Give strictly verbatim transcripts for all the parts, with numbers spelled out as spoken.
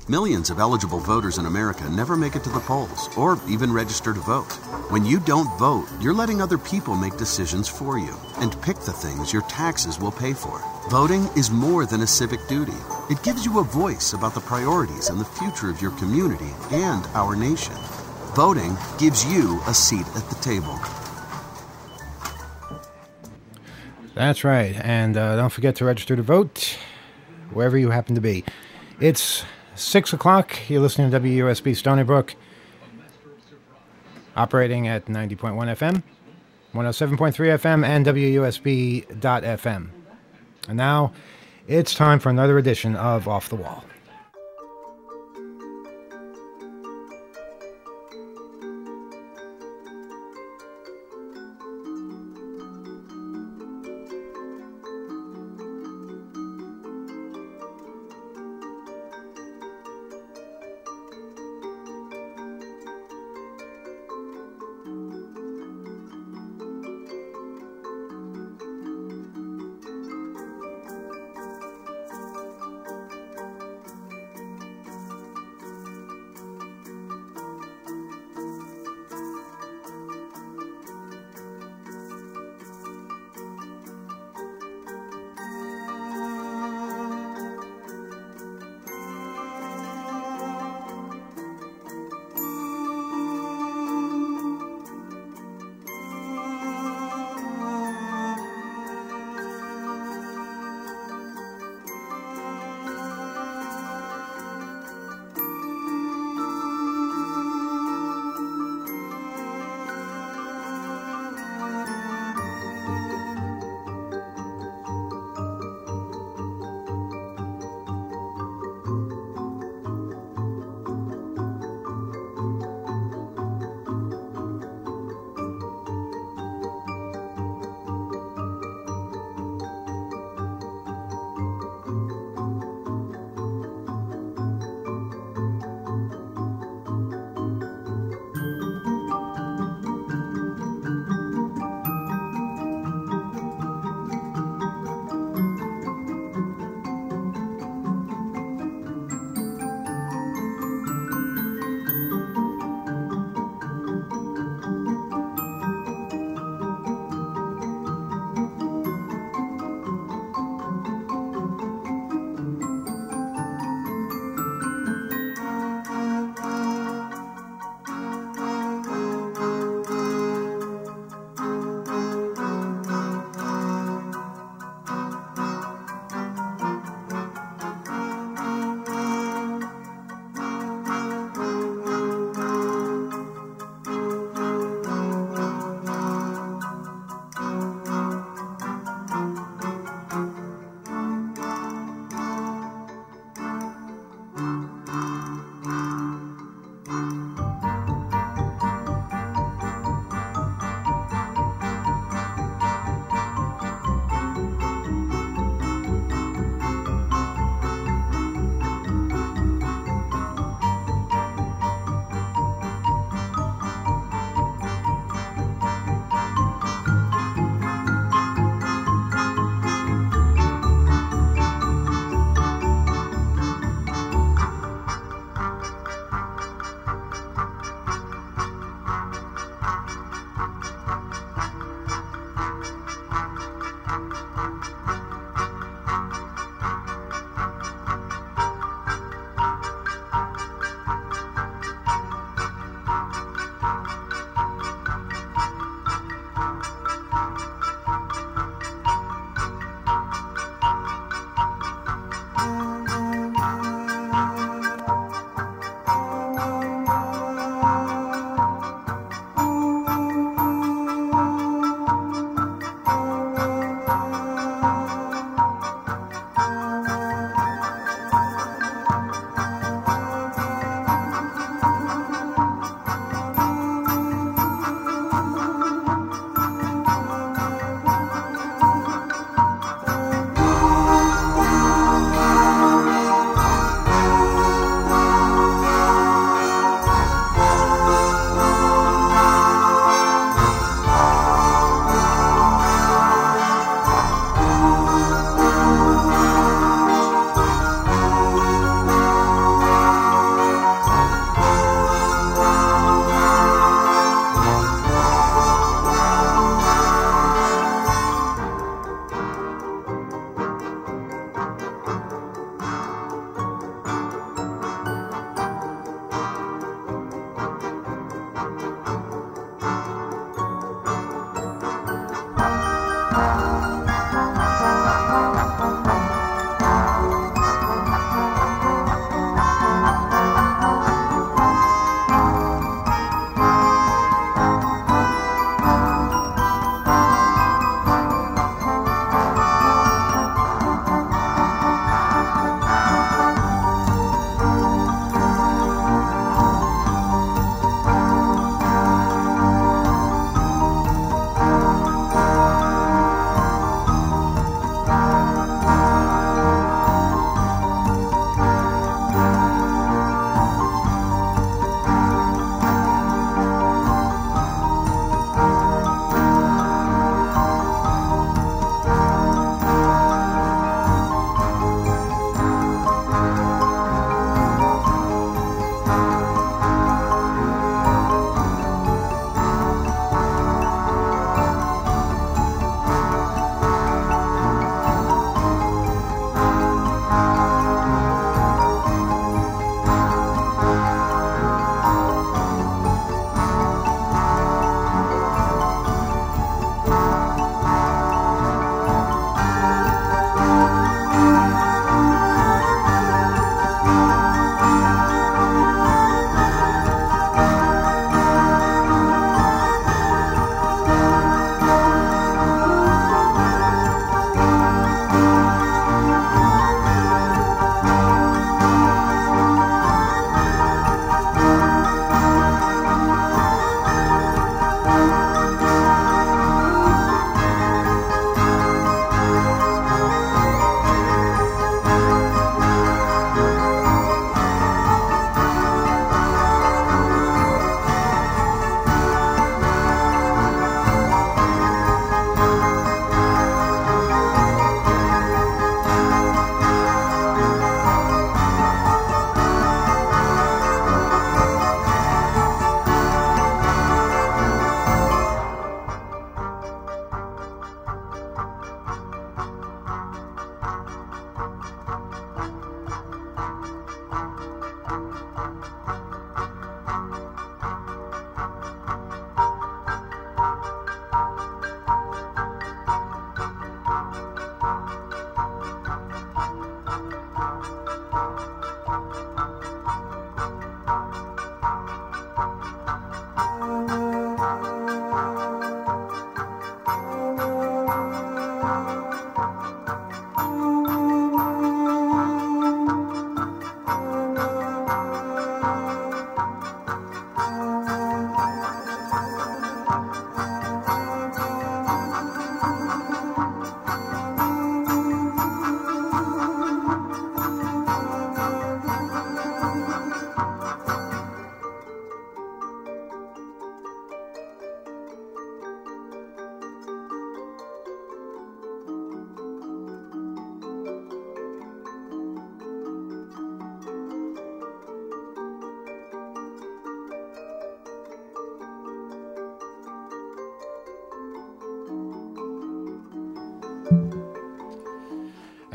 Millions of eligible voters in America never make it to the polls or even register to vote. When you don't vote, you're letting other people make decisions for you and pick the things your taxes will pay for. Voting is more than a civic duty. It gives you a voice about the priorities and the future of your community and our nation. Voting gives you a seat at the table. That's right. And uh, don't forget to register to vote wherever you happen to be. It's six o'clock. You're listening to W U S B Stony Brook, operating at ninety point one F M, one oh seven point three F M, and W U S B dot F M. And now it's time for another edition of Off the Wall.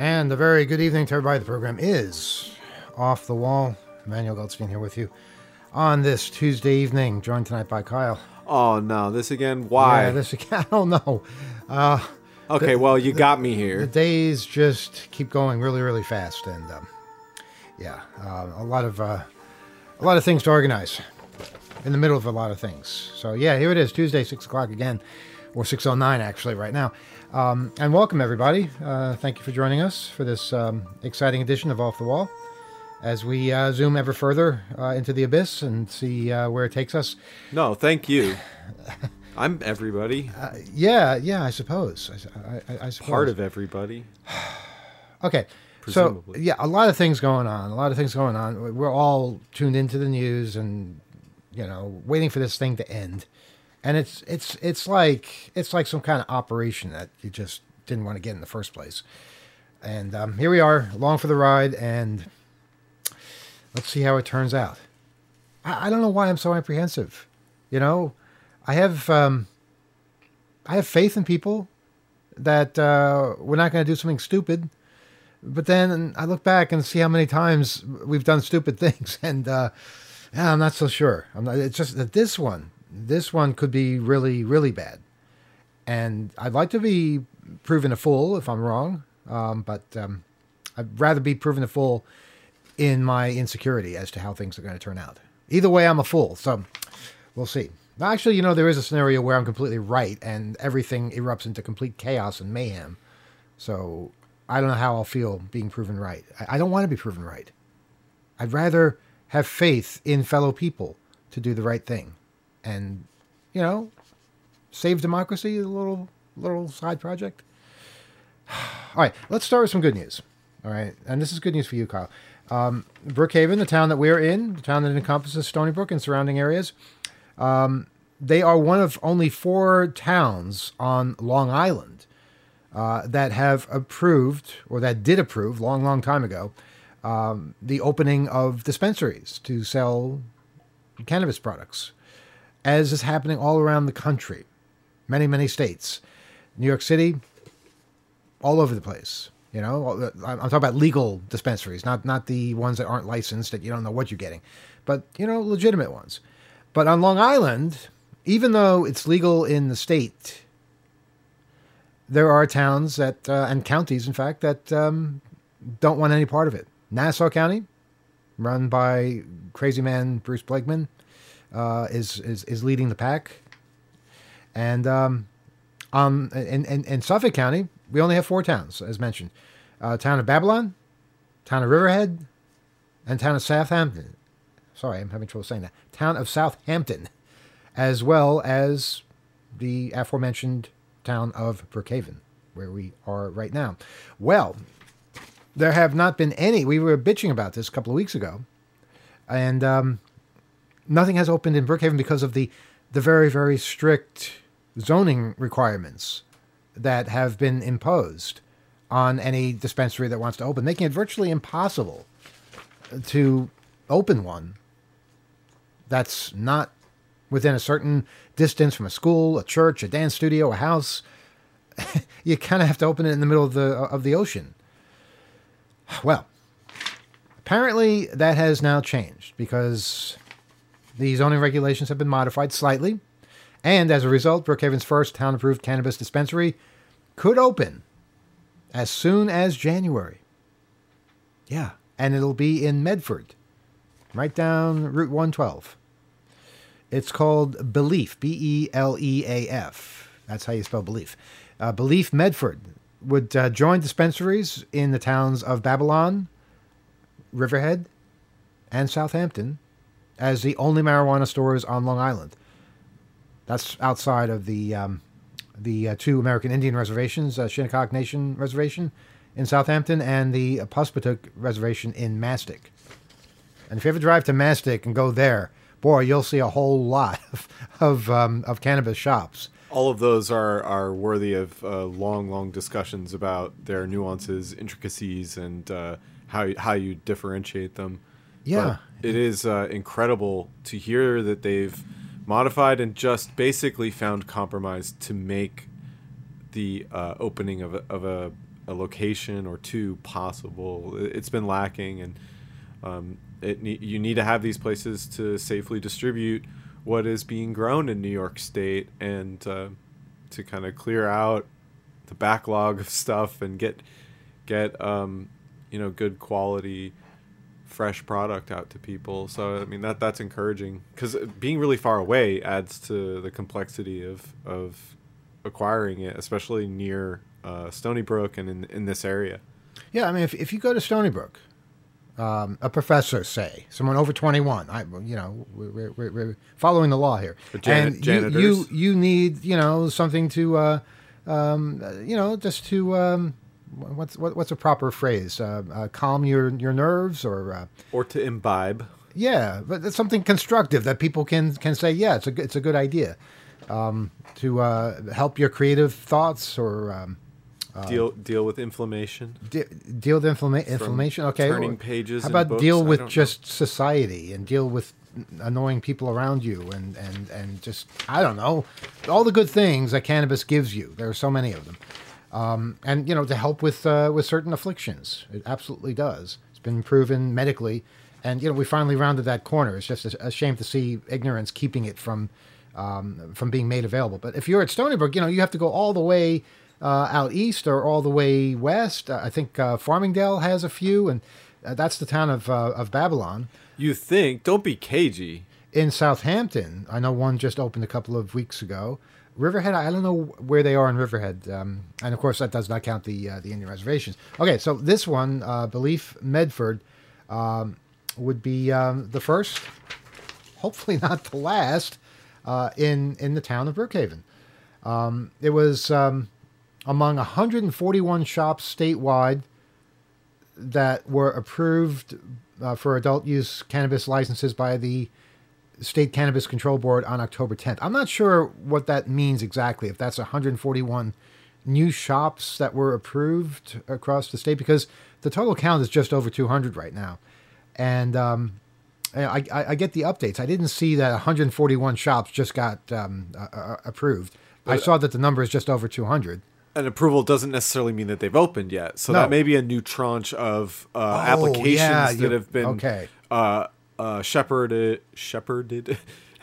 And a very good evening to everybody. The program is Off the Wall. Emmanuel Goldstein here with you on this Tuesday evening, joined tonight by Kyle. Oh, no, this again? Why? Yeah, this again. I don't know. Uh, okay, the, well, you the, got me here. The days just keep going really, really fast. And, um, yeah, uh, a lot of uh, a lot of things to organize in the middle of a lot of things. So, yeah, here it is, Tuesday, six o'clock again, or six oh nine actually right now. Um, and welcome, everybody. Uh, thank you for joining us for this um, exciting edition of Off the Wall as we uh, zoom ever further uh, into the abyss and see uh, where it takes us. No, thank you. I'm everybody. Uh, yeah, yeah, I suppose. I, I, I suppose. Part of everybody. Okay. Presumably. So, yeah, a lot of things going on. A lot of things going on. We're all tuned into the news and, you know, waiting for this thing to end. And it's it's it's like it's like some kind of operation that you just didn't want to get in the first place. And um, here we are, along for the ride, and let's see how it turns out. I, I don't know why I'm so apprehensive. You know, I have um, I have faith in people that uh, we're not going to do something stupid. But then I look back and see how many times we've done stupid things, and uh, yeah, I'm not so sure. I'm not, it's just that this one. This one could be really, really bad. And I'd like to be proven a fool if I'm wrong. Um, but um, I'd rather be proven a fool in my insecurity as to how things are going to turn out. Either way, I'm a fool. So we'll see. Actually, you know, there is a scenario where I'm completely right and everything erupts into complete chaos and mayhem. So I don't know how I'll feel being proven right. I, I don't want to be proven right. I'd rather have faith in fellow people to do the right thing. And, you know, save democracy, a little little side project. All right, let's start with some good news. All right, and this is good news for you, Kyle. Um, Brookhaven, the town that we're in, the town that encompasses Stony Brook and surrounding areas, um, they are one of only four towns on Long Island uh, that have approved, or that did approve, long, long time ago, um, the opening of dispensaries to sell cannabis products, as is happening all around the country, many, many states. New York City, all over the place. You know, I'm talking about legal dispensaries, not not the ones that aren't licensed that you don't know what you're getting, but, you know, legitimate ones. But on Long Island, even though it's legal in the state, there are towns that, uh, and counties, in fact, that um, don't want any part of it. Nassau County, run by crazy man Bruce Blakeman, Uh, is, is is leading the pack, and um, um, in, in in Suffolk County, we only have four towns, as mentioned: uh, town of Babylon, town of Riverhead, and town of Southampton. Sorry, I'm having trouble saying that. Town of Southampton, as well as the aforementioned town of Brookhaven, where we are right now. Well, there have not been any. We were bitching about this a couple of weeks ago, and um, nothing has opened in Brookhaven because of the, the very, very strict zoning requirements that have been imposed on any dispensary that wants to open, making it virtually impossible to open one that's not within a certain distance from a school, a church, a dance studio, a house. You kind of have to open it in the middle of the of the ocean. Well, apparently that has now changed because the zoning regulations have been modified slightly, and as a result, Brookhaven's first town-approved cannabis dispensary could open as soon as January. Yeah, and it'll be in Medford, right down Route one twelve. It's called Beleaf, B E L E A F. That's how you spell Beleaf. Uh, Beleaf Medford would uh, join dispensaries in the towns of Babylon, Riverhead, and Southampton as the only marijuana stores on Long Island. That's outside of the um, the uh, two American Indian reservations, uh, Shinnecock Nation Reservation in Southampton and the Puspatook Reservation in Mastic. And if you ever drive to Mastic and go there, boy, you'll see a whole lot of of, um, of cannabis shops. All of those are, are worthy of uh, long, long discussions about their nuances, intricacies, and uh, how how you differentiate them. Yeah. But it is uh, incredible to hear that they've modified and just basically found compromise to make the uh, opening of a, of a a location or two possible. It's been lacking, and um, it ne- you need to have these places to safely distribute what is being grown in New York State, and uh, to kind of clear out the backlog of stuff and get get um, you know good quality fresh product out to people. So I mean that that's encouraging, because being really far away adds to the complexity of of acquiring it, especially near uh, Stony Brook and in in this area. Yeah, I mean, if if you go to Stony Brook, um, a professor, say someone over twenty-one, I you know we're, we're, we're following the law here, Jan- and you, you you need you know something to uh, um, you know just to um, what's what, what's a proper phrase? Uh, uh, calm your your nerves, or uh, or to imbibe. Yeah, but it's something constructive that people can can say. Yeah, it's a it's a good idea um, to uh, help your creative thoughts, or um, uh, deal deal with inflammation. De- deal with inflama- inflammation. Okay, turning pages. How about in books? deal with just know. society, and deal with annoying people around you, and, and, and just I don't know, all the good things that cannabis gives you. There are so many of them. Um, and, you know, to help with uh, with certain afflictions. It absolutely does. It's been proven medically. And, you know, we finally rounded that corner. It's just a, a shame to see ignorance keeping it from um, from being made available. But if you're at Stony Brook, you know, you have to go all the way uh, out east or all the way west. Uh, I think uh, Farmingdale has a few, and uh, that's the town of uh, of Babylon. You think? Don't be cagey. In Southampton, I know one just opened a couple of weeks ago. Riverhead, I don't know where they are in Riverhead, um, and of course that does not count the uh, the Indian reservations. Okay, so this one, uh, Belief Medford, um, would be um, the first, hopefully not the last, uh, in in the town of Brookhaven. Um, it was um, among one hundred forty-one shops statewide that were approved uh, for adult use cannabis licenses by the State Cannabis Control Board on October tenth. I'm not sure what that means exactly, if that's one hundred forty-one new shops that were approved across the state, because the total count is just over two hundred right now. And um, I, I, I get the updates. I didn't see that one hundred forty-one shops just got um, uh, approved. But I saw that the number is just over two hundred. An approval doesn't necessarily mean that they've opened yet. So No. that may be a new tranche of uh, Oh, applications yeah, that you- have been okay. uh, uh, shepherded. Shepherded.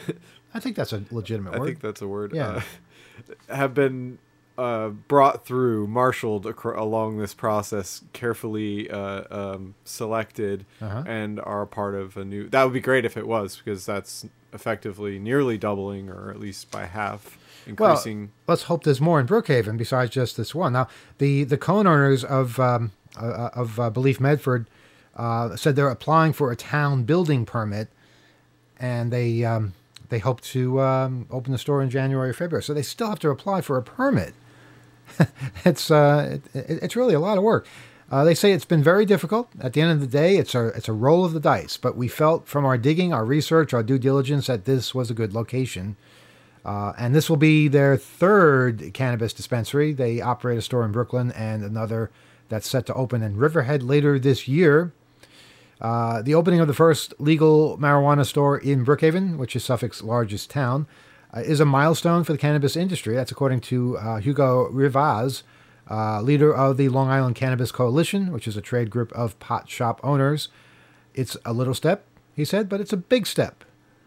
I think that's a legitimate I word. think that's a word. Yeah. Uh, have been uh, brought through, marshaled acro- along this process, carefully uh, um, selected, Uh-huh. and are a part of a new. That would be great if it was, because that's effectively nearly doubling, or at least by half, increasing. Well, let's hope there's more in Brookhaven besides just this one. Now, the the co-owners of um, uh, of uh, Belief Medford uh, said they're applying for a town building permit, and they um, they hope to um, open the store in January or February. So they still have to apply for a permit. it's uh, it, it's really a lot of work. Uh, they say it's been very difficult. At the end of the day, it's a it's a roll of the dice. But we felt from our digging, our research, our due diligence that this was a good location. Uh, and this will be their third cannabis dispensary. They operate a store in Brooklyn and another that's set to open in Riverhead later this year. Uh, the opening of the first legal marijuana store in Brookhaven, which is Suffolk's largest town, uh, is a milestone for the cannabis industry. That's according to uh, Hugo Rivaz, uh, leader of the Long Island Cannabis Coalition, which is a trade group of pot shop owners. It's a little step, he said, but it's a big step.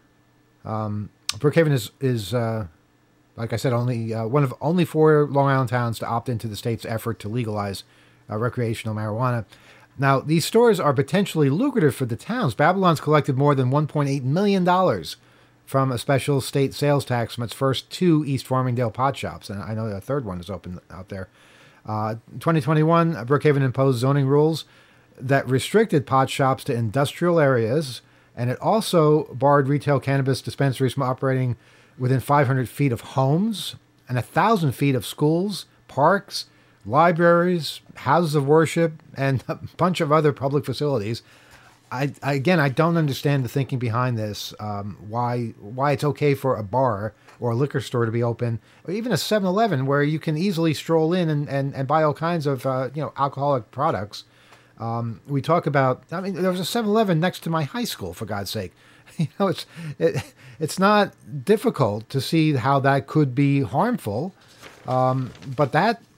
Um, Brookhaven is, is uh, like I said, only uh, one of only four Long Island towns to opt into the state's effort to legalize uh, recreational marijuana. Now, these stores are potentially lucrative for the towns. Babylon's collected more than one point eight million dollars from a special state sales tax from its first two East Farmingdale pot shops, and I know a third one is open out there. Uh, twenty twenty-one, Brookhaven imposed zoning rules that restricted pot shops to industrial areas, and it also barred retail cannabis dispensaries from operating within five hundred feet of homes and one thousand feet of schools, parks, libraries, houses of worship, and a bunch of other public facilities. I, I again, I don't understand the thinking behind this. Um, why why it's okay for a bar or a liquor store to be open, or even a seven eleven where you can easily stroll in and, and, and buy all kinds of uh, you know alcoholic products. Um, we talk about. I mean, there was a seven eleven next to my high school, for God's sake. You know, it's it, it's not difficult to see how that could be harmful. Um, but that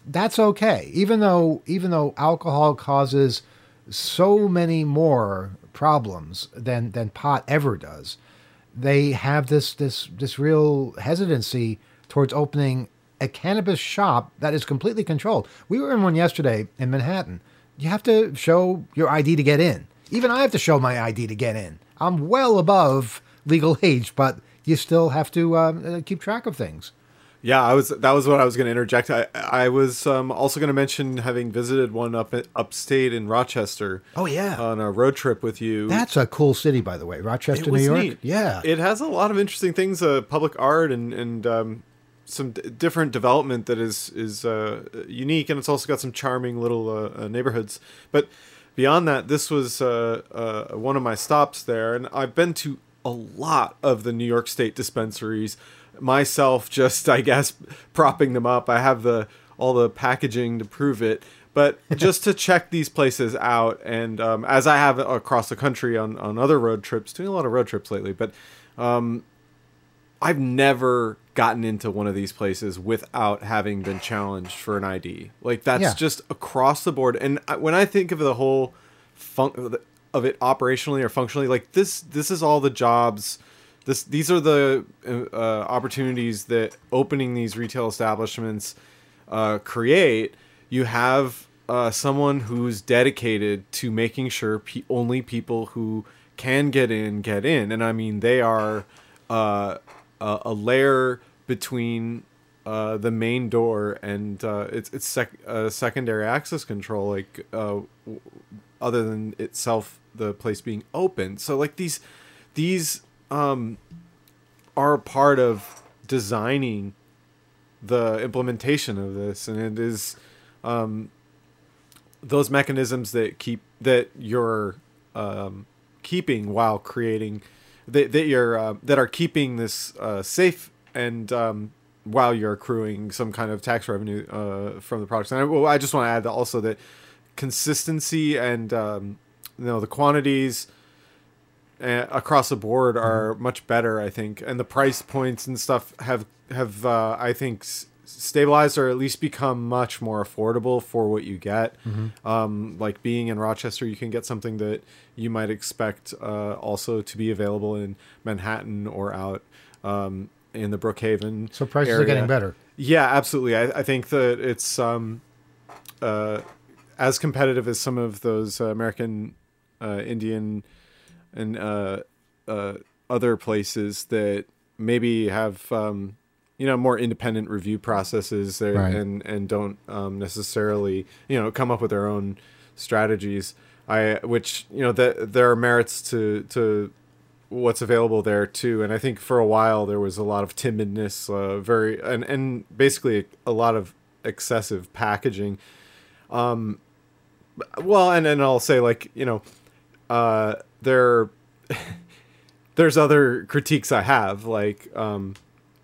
that's okay. Even though even though alcohol causes so many more problems than than pot ever does, they have this this this real hesitancy towards opening a cannabis shop that is completely controlled. We were in one yesterday in Manhattan. You have to show your I D to get in. Even I have to show my I D to get in. I'm well above legal age, but you still have to uh, keep track of things. Yeah, I was. That was what I was going to interject. I I was um, also going to mention having visited one up at, upstate in Rochester. Oh yeah, on a road trip with you. That's a cool city, by the way, Rochester, it was New York. Neat. Yeah, it has a lot of interesting things, uh, public art and and um, some d- different development that is is uh, unique, and it's also got some charming little uh, uh, neighborhoods. But beyond that, this was uh, uh, one of my stops there, and I've been to a lot of the New York State dispensaries. Myself, just I guess propping them up. I have the all the packaging to prove it, but just to check these places out, and um, as I have across the country on on other road trips, doing a lot of road trips lately. But um, I've never gotten into one of these places without having been challenged for an I D. Like that's Yeah. just across the board. And I, when I think of the whole fun of it operationally or functionally, like this, this is all the jobs. This, these are the uh, opportunities that opening these retail establishments uh, create. You have uh, someone who's dedicated to making sure pe- only people who can get in get in, and I mean they are uh, a, a layer between uh, the main door and uh, it's it's sec- uh, secondary access control. Like uh, w- other than itself, the place being open. So like these these. Um, are a part of designing the implementation of this, and it is um, those mechanisms that keep that you're um, keeping while creating that that you're uh, that are keeping this uh, safe and um, while you're accruing some kind of tax revenue uh, from the products. And I, well, I just want to add that also that consistency and um, you know the quantities Uh, across the board are much better, I think, and the price points and stuff have have uh, I think s- stabilized or at least become much more affordable for what you get. Mm-hmm. Um, like being in Rochester, you can get something that you might expect uh, also to be available in Manhattan or out um, in the Brookhaven. So prices area. are getting better. Yeah, absolutely. I, I think that it's um, uh, as competitive as some of those uh, American uh, Indian and uh, uh, other places that maybe have um, you know more independent review processes there, Right. and and don't um, necessarily you know come up with their own strategies. I which you know that there are merits to to what's available there too, and I think for a while there was a lot of timidness, uh, very and and basically a lot of excessive packaging. Um, well, and and I'll say like you know. Uh, there, there's other critiques I have, like um,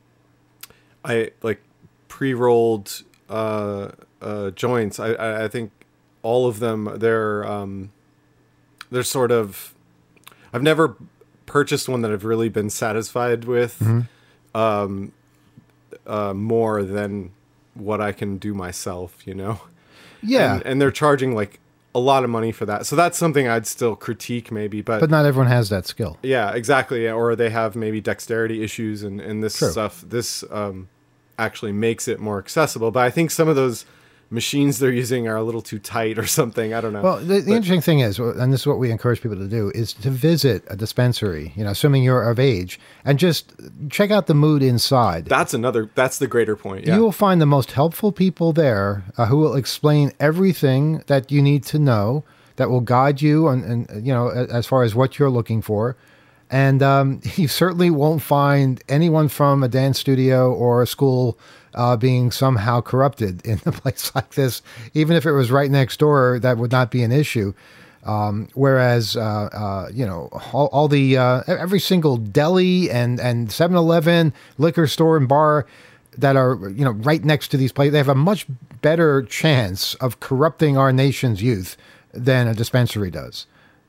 I like pre-rolled uh, uh, joints. I, I I think all of them they're um, they're sort of. I've never purchased one that I've really been satisfied with, Mm-hmm. um, uh, more than what I can do myself. You know. Yeah, and, and they're charging like a lot of money for that. So that's something I'd still critique maybe, but, but not everyone has that skill. yeah, exactly. Or they have maybe dexterity issues and, and this True. stuff, this um, actually makes it more accessible. But I think some of those machines they're using are a little too tight or something. I don't know. Well, the, the But- interesting thing is, and this is what we encourage people to do, is to visit a dispensary, you know, assuming you're of age, and just check out the mood inside. That's another, that's the greater point. Yeah. You will find the most helpful people there uh, who will explain everything that you need to know, that will guide you and, and you know, a- as far as what you're looking for. And um, you certainly won't find anyone from a dance studio or a school uh, being somehow corrupted in a place like this. Even if it was right next door, that would not be an issue. Um, whereas, uh, uh, you know, all, all the uh, every single deli and and seven eleven liquor store and bar that are, you know, right next to these places, they have a much better chance of corrupting our nation's youth than a dispensary does.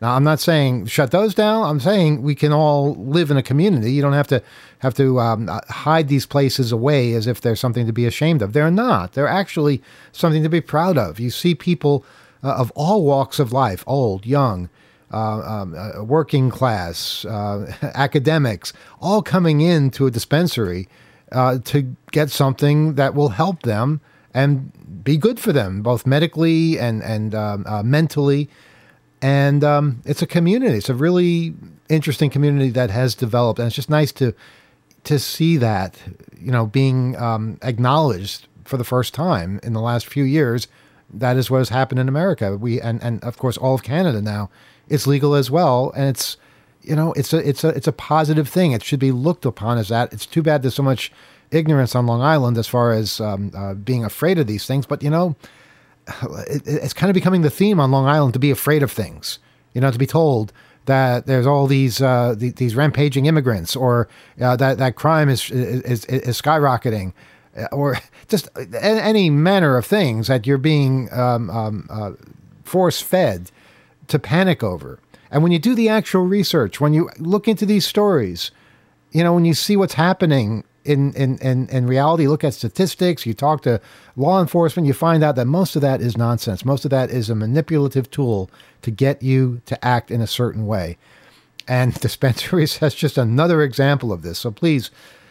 Now, I'm not saying shut those down. I'm saying we can all live in a community. You don't have to have to um, hide these places away as if they're something to be ashamed of. They're not. They're actually something to be proud of. You see people uh, of all walks of life, old, young, uh, um, uh, working class, uh, academics, all coming into a dispensary uh, to get something that will help them and be good for them, both medically and, and um, uh, mentally. And um, it's a community. It's a really interesting community that has developed, and it's just nice to to see that, you know, being um, acknowledged for the first time in the last few years. That is what has happened in America. We and, and of course all of Canada now. It's legal as well, and it's you know it's a it's a it's a positive thing. It should be looked upon as that. It's too bad there's so much ignorance on Long Island as far as um, uh, being afraid of these things, but you know. It, it's kind of becoming the theme on Long Island to be afraid of things, you know, to be told that there's all these uh, the, these rampaging immigrants, or uh, that that crime is is, is skyrocketing, or just any manner of things that you're being um, um, uh, force fed to panic over. And when you do the actual research, when you look into these stories, you know, when you see what's happening. In, in, in, in reality, look at statistics, you talk to law enforcement, you find out that most of that is nonsense. Most of that is a manipulative tool to get you to act in a certain way. And dispensaries has just another example of this. So please,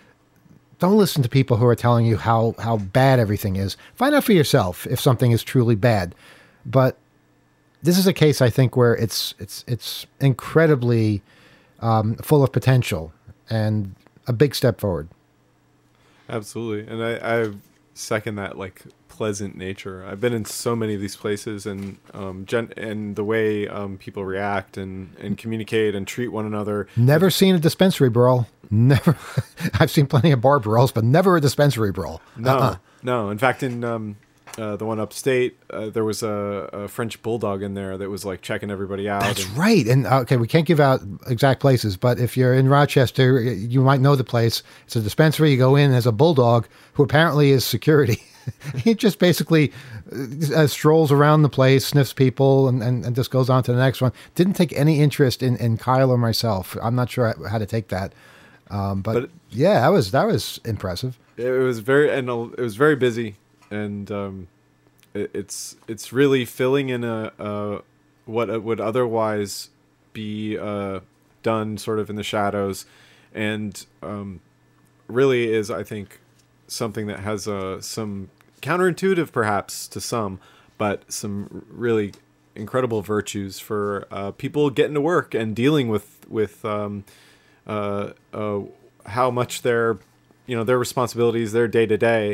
don't listen to people who are telling you how, how bad everything is. Find out for yourself if something is truly bad. But this is a case, I think, where it's it's it's incredibly um, full of potential and a big step forward. Absolutely. And I, I second that, like, pleasant nature. I've been in so many of these places, and um, gen- and the way um, people react and, and communicate and treat one another. Never seen a dispensary brawl. Never. I've seen plenty of bar brawls, but never a dispensary brawl. No, uh-uh. no. In fact, in um, uh, the one upstate, uh, there was a, a French bulldog in there that was, like, checking everybody out. That's and- right. And okay, we can't give out exact places, but if you're in Rochester, you might know the place. It's a dispensary. You go in, there's a bulldog who apparently is security. He just basically uh, strolls around the place, sniffs people, and, and, and just goes on to the next one. Didn't take any interest in, in Kyle or myself. I'm not sure how to take that. Um, but, but yeah, that was that was impressive. It was very and it was very busy, and um, it, it's it's really filling in a, a what would otherwise be uh, done sort of in the shadows, and um, really is, I think, something that has uh, some counterintuitive perhaps to some, but some really incredible virtues for uh, people getting to work and dealing with with um, uh, uh, how much their you know their responsibilities, their day to day.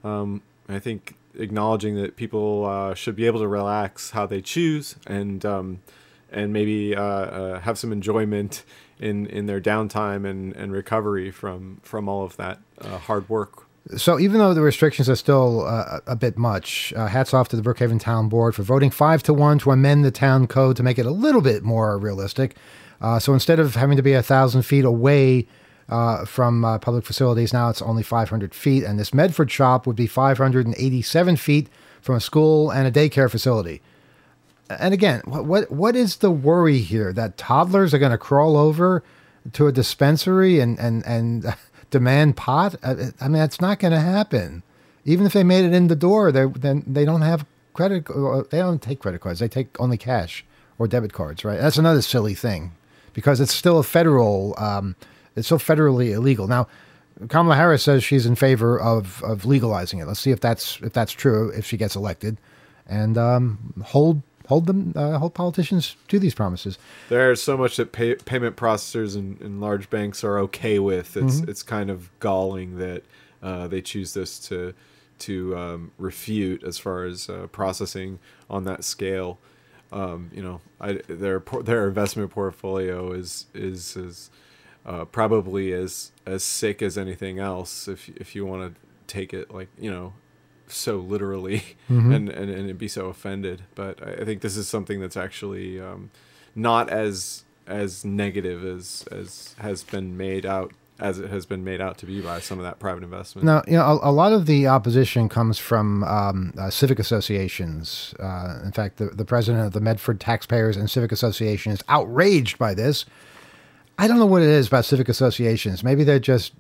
I think acknowledging that people uh, should be able to relax how they choose, and um, and maybe uh, uh, have some enjoyment in, in their downtime and, and recovery from from all of that uh, hard work. So even though the restrictions are still uh, a bit much, uh, hats off to the Brookhaven Town Board for voting five to one to amend the town code to make it a little bit more realistic. Uh, so instead of having to be a thousand feet away uh, from uh, public facilities, now it's only five hundred feet. And this Medford shop would be five hundred eighty-seven feet from a school and a daycare facility. And again, what what, what is the worry here? That toddlers are going to crawl over to a dispensary and, and, and demand pot? I mean, that's not going to happen. Even if they made it in the door, they then they don't have credit. They don't take credit cards. They take only cash or debit cards, right? That's another silly thing, because it's still a federal. Um, it's still federally illegal. Now, Kamala Harris says she's in favor of of legalizing it. Let's see if that's if that's true if she gets elected, and um, hold. Hold them, uh, hold politicians to these promises. There's so much that pay, payment processors and, and large banks are okay with. It's mm-hmm. it's kind of galling that uh, they choose this to to um, refute as far as uh, processing on that scale. Um, you know, I, their their investment portfolio is is is uh, probably as as sick as anything else. If if you want to take it like you know. so literally mm-hmm. and, and and be so offended, but I think this is something that's actually um, not as as negative as as has been made out as it has been made out to be by some of that private investment. Now, you know, a, a lot of the opposition comes from um, uh, civic associations. Uh, in fact, the, the president of the Medford Taxpayers and Civic Association is outraged by this. I don't know what it is about civic associations. Maybe they're just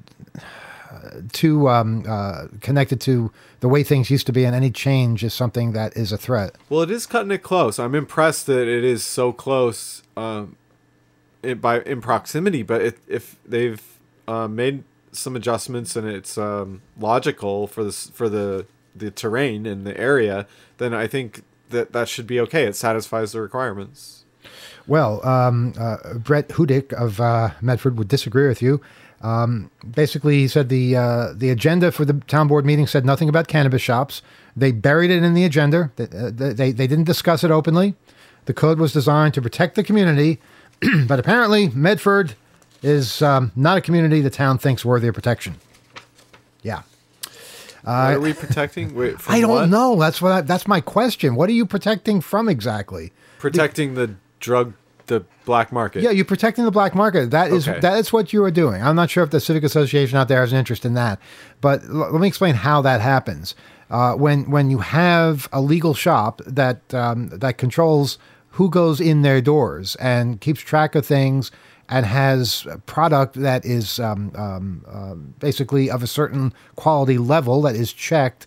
too um, uh, connected to the way things used to be, and any change is something that is a threat. Well, it is cutting it close. I'm impressed that it is so close um, in, by in proximity. But it, if they've uh, made some adjustments and it's um, logical for this for the the terrain and the area, then I think that that should be okay. It satisfies the requirements. Well, um, uh, Brett Hudick of uh, Medford would disagree with you. Um, basically, he said the uh, the agenda for the town board meeting said nothing about cannabis shops. They buried it in the agenda. They, uh, they, they didn't discuss it openly. The code was designed to protect the community, but apparently Medford is um, not a community the town thinks worthy of protection. Yeah. Uh, what are we protecting? Wait, from I don't what? know. That's what I, that's my question. What are you protecting from exactly? Protecting the, the drug, the black market. Yeah, you're protecting the black market. That is Okay. that is what you are doing. I'm not sure if the Civic Association out there has an interest in that, but l- let me explain how that happens. Uh, when when you have a legal shop that um, that controls who goes in their doors and keeps track of things and has a product that is um, um, uh, basically of a certain quality level that is checked,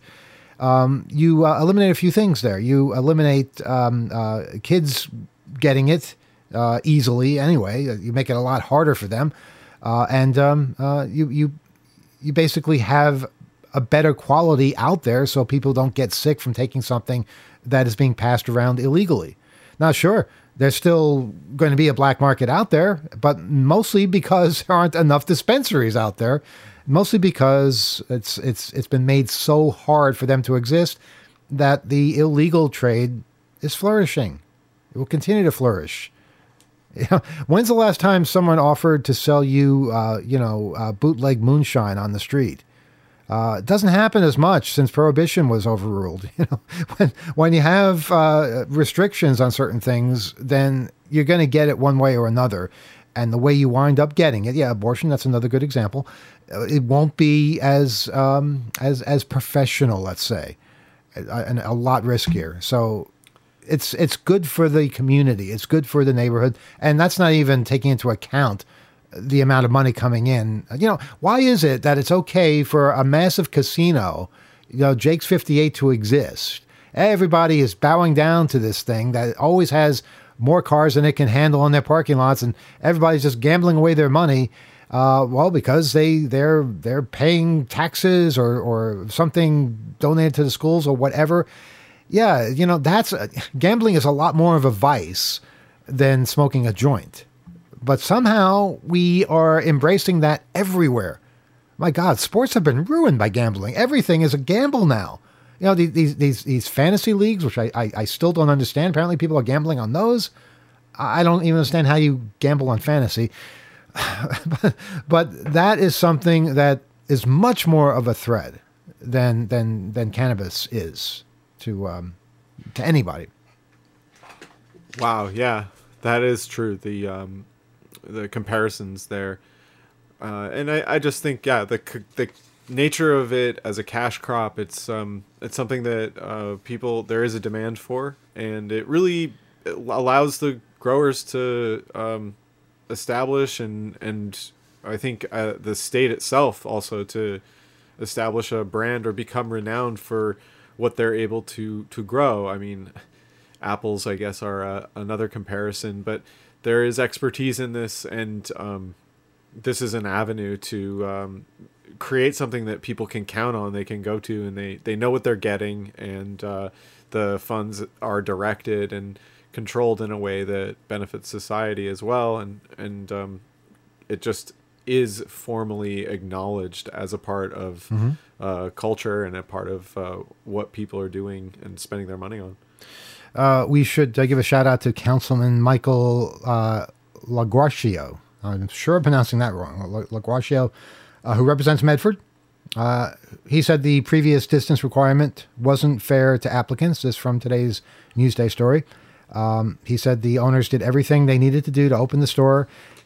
um, you uh, eliminate a few things there. You eliminate um, uh, kids getting it uh, easily anyway. You make it a lot harder for them. Uh, and um, uh, you, you, you basically have a better quality out there so people don't get sick from taking something that is being passed around illegally. Now, sure, there's still going to be a black market out there, but mostly because there aren't enough dispensaries out there, mostly because it's it's it's been made so hard for them to exist that the illegal trade is flourishing. It will continue to flourish. You know, when's the last time someone offered to sell you, uh, you know, uh, bootleg moonshine on the street? Uh, it doesn't happen as much since Prohibition was overruled. You know, when when you have uh, restrictions on certain things, then you're going to get it one way or another, and the way you wind up getting it, yeah, abortion. That's another good example. Uh, it won't be as um, as as professional, let's say, and a lot riskier. So it's it's good for the community. It's good for the neighborhood, and that's not even taking into account the amount of money coming in. You know, why is it that it's okay for a massive casino, you know, Jake's fifty-eight, to exist? Everybody is bowing down to this thing that always has more cars than it can handle in their parking lots, and everybody's just gambling away their money. Uh, well, because they they're they're paying taxes or or something donated to the schools or whatever. Yeah, you know, that's a, gambling is a lot more of a vice than smoking a joint. But somehow we are embracing that everywhere. My God, sports have been ruined by gambling. Everything is a gamble now. You know, these these these fantasy leagues, which I, I, I still don't understand. Apparently people are gambling on those. I don't even understand how you gamble on fantasy. but, but that is something that is much more of a threat than than than cannabis is to um, to anybody. Wow, yeah, that is true. The um, the comparisons there, uh, and I, I just think yeah, the the nature of it as a cash crop, it's um it's something that uh, people there is a demand for, and it really allows the growers to um, establish and and I think uh, the state itself also to establish a brand or become renowned for what they're able to to grow. I mean, apples, I guess, are uh, another comparison, but there is expertise in this, and um, this is an avenue to um, create something that people can count on, they can go to, and they, they know what they're getting, and uh, the funds are directed and controlled in a way that benefits society as well, and, and um, it just is formally acknowledged as a part of mm-hmm. uh, culture and a part of uh, what people are doing and spending their money on. Uh, we should uh, give a shout out to Councilman Michael uh, LaGuarcio. I'm sure I'm pronouncing that wrong. LaGuarcio, uh, who represents Medford. Uh, he said the previous distance requirement wasn't fair to applicants. This is from today's Newsday story. Um, he said the owners did everything they needed to do to open the store.